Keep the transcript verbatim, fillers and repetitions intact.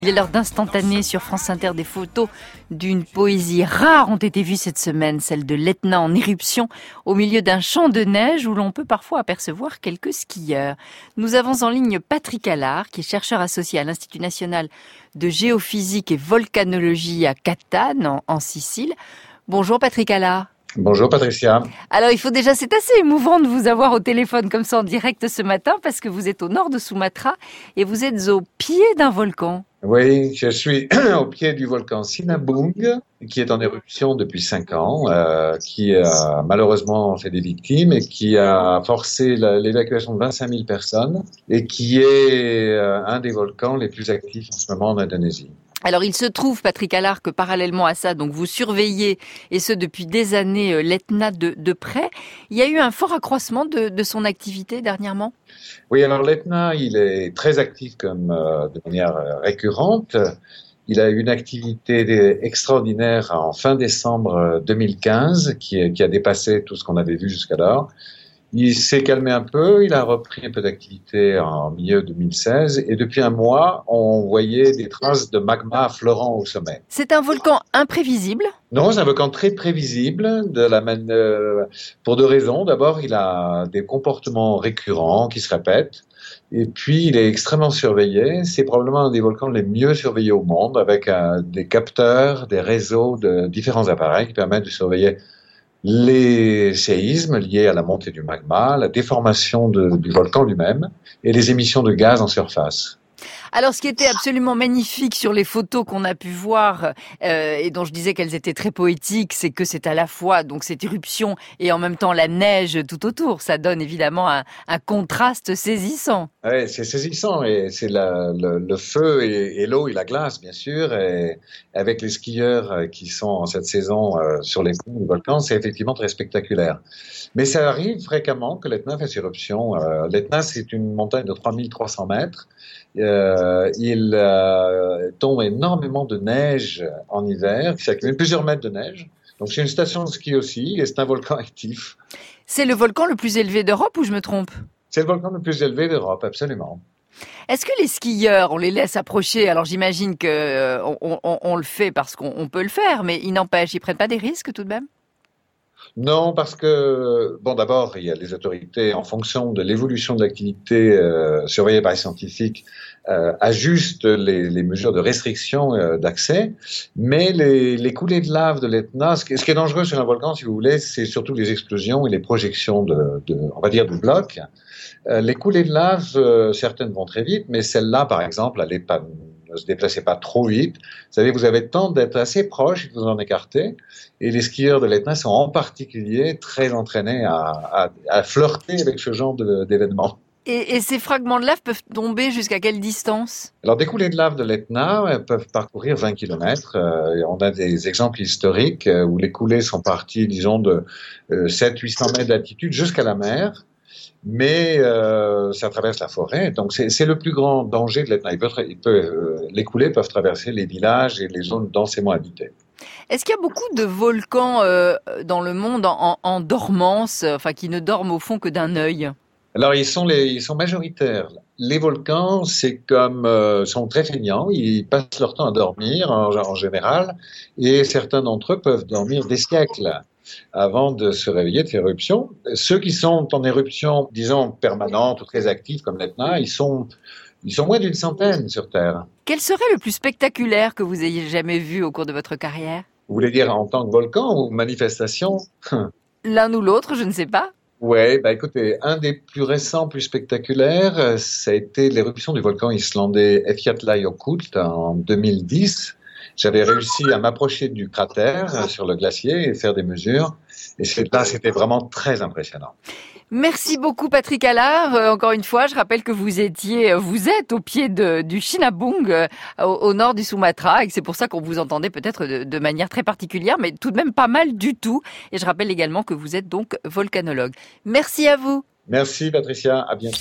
Il est l'heure d'instantané sur France Inter. Des photos d'une poésie rare ont été vues cette semaine, celle de l'Etna en éruption au milieu d'un champ de neige où l'on peut parfois apercevoir quelques skieurs. Nous avons en ligne Patrick Allard, qui est chercheur associé à l'Institut national de géophysique et volcanologie à Catane, en, en Sicile. Bonjour Patrick Allard. Bonjour Patricia. Alors il faut déjà, c'est assez émouvant de vous avoir au téléphone comme ça en direct ce matin parce que vous êtes au nord de Sumatra et vous êtes au pied d'un volcan. Oui, je suis au pied du volcan Sinabung, qui est en éruption depuis cinq ans, euh, qui a malheureusement fait des victimes et qui a forcé la, l'évacuation de vingt-cinq mille personnes et qui est euh, un des volcans les plus actifs en ce moment en Indonésie. Alors, il se trouve, Patrick Allard, que parallèlement à ça, donc vous surveillez, et ce depuis des années, l'Etna de, de près. Il y a eu un fort accroissement de, de son activité dernièrement? Oui, alors l'Etna, il est très actif comme euh, de manière récurrente. Il a eu une activité extraordinaire en fin décembre deux mille quinze, qui, qui a dépassé tout ce qu'on avait vu jusqu'alors. Il s'est calmé un peu, il a repris un peu d'activité en milieu deux mille seize et depuis un mois, on voyait des traces de magma affleurant au sommet. C'est un volcan imprévisible? Non, c'est un volcan très prévisible de la man... euh, pour deux raisons. D'abord, il a des comportements récurrents qui se répètent. Et puis, il est extrêmement surveillé. C'est probablement un des volcans les mieux surveillés au monde avec euh, des capteurs, des réseaux de différents appareils qui permettent de surveiller les séismes liés à la montée du magma, la déformation de, du volcan lui-même et les émissions de gaz en surface. Alors, ce qui était absolument magnifique sur les photos qu'on a pu voir euh, et dont je disais qu'elles étaient très poétiques, c'est que c'est à la fois donc cette éruption et en même temps la neige tout autour. Ça donne évidemment un, un contraste saisissant. Oui, c'est saisissant et c'est la, le, le feu et, et l'eau et la glace, bien sûr. Et avec les skieurs qui sont en cette saison euh, sur les fonds du volcan, c'est effectivement très spectaculaire. Mais ça arrive fréquemment que l'Etna fasse éruption. Euh, L'Etna, c'est une montagne de trois mille trois cents mètres. Euh, il euh, tombe énormément de neige en hiver, qui s'accumule plusieurs mètres de neige. Donc c'est une station de ski aussi, et c'est un volcan actif. C'est le volcan le plus élevé d'Europe ou je me trompe? C'est le volcan le plus élevé d'Europe, absolument. Est-ce que les skieurs, on les laisse approcher? Alors j'imagine que euh, on, on, on le fait parce qu'on on peut le faire, mais il n'empêche, ils prennent pas des risques tout de même? Non, parce que, bon, d'abord, il y a les autorités, en fonction de l'évolution de l'activité euh, surveillée par les scientifiques, euh, ajustent les, les mesures de restriction euh, d'accès, mais les, les coulées de lave de l'Etna, ce qui, ce qui est dangereux sur un volcan, si vous voulez, c'est surtout les explosions et les projections de, de on va dire, de blocs. Euh, les coulées de lave, euh, certaines vont très vite, mais celle-là, par exemple, elle est pas... ne se déplacez pas trop vite. Vous savez, vous avez le temps d'être assez proche et de vous en écarter. Et les skieurs de l'Etna sont en particulier très entraînés à, à, à flirter avec ce genre de, d'événements. Et, et ces fragments de lave peuvent tomber jusqu'à quelle distance? Alors, des coulées de lave de l'Etna peuvent parcourir vingt kilomètres. Euh, on a des exemples historiques où les coulées sont parties, disons, de euh, sept à huit cents mètres d'altitude jusqu'à la mer. Mais euh, ça traverse la forêt, donc c'est, c'est le plus grand danger de l'Etna. Il peut, il peut, euh, les coulées peuvent traverser les villages et les zones densément habitées. Est-ce qu'il y a beaucoup de volcans euh, dans le monde en, en dormance, enfin qui ne dorment au fond que d'un œil? Alors ils sont les, ils sont majoritaires. Les volcans, c'est comme euh, sont très feignants, ils passent leur temps à dormir en, en général, et certains d'entre eux peuvent dormir des siècles avant de se réveiller, de faire éruption. Ceux qui sont en éruption, disons, permanente ou très actifs comme l'Etna, ils sont, ils sont moins d'une centaine sur Terre. Quel serait le plus spectaculaire que vous ayez jamais vu au cours de votre carrière? Vous voulez dire en tant que volcan ou manifestation? L'un ou l'autre, je ne sais pas. Ouais, bah écoutez, un des plus récents, plus spectaculaires, ça a été l'éruption du volcan islandais Eyjafjallajökull en deux mille dix. J'avais réussi à m'approcher du cratère sur le glacier et faire des mesures. Et là, c'était vraiment très impressionnant. Merci beaucoup Patrick Allard. Euh, encore une fois, je rappelle que vous étiez, vous êtes au pied de, du Sinabung, euh, au, au nord du Sumatra, et que c'est pour ça qu'on vous entendait peut-être de, de manière très particulière, mais tout de même pas mal du tout. Et je rappelle également que vous êtes donc volcanologue. Merci à vous. Merci Patricia, à bientôt.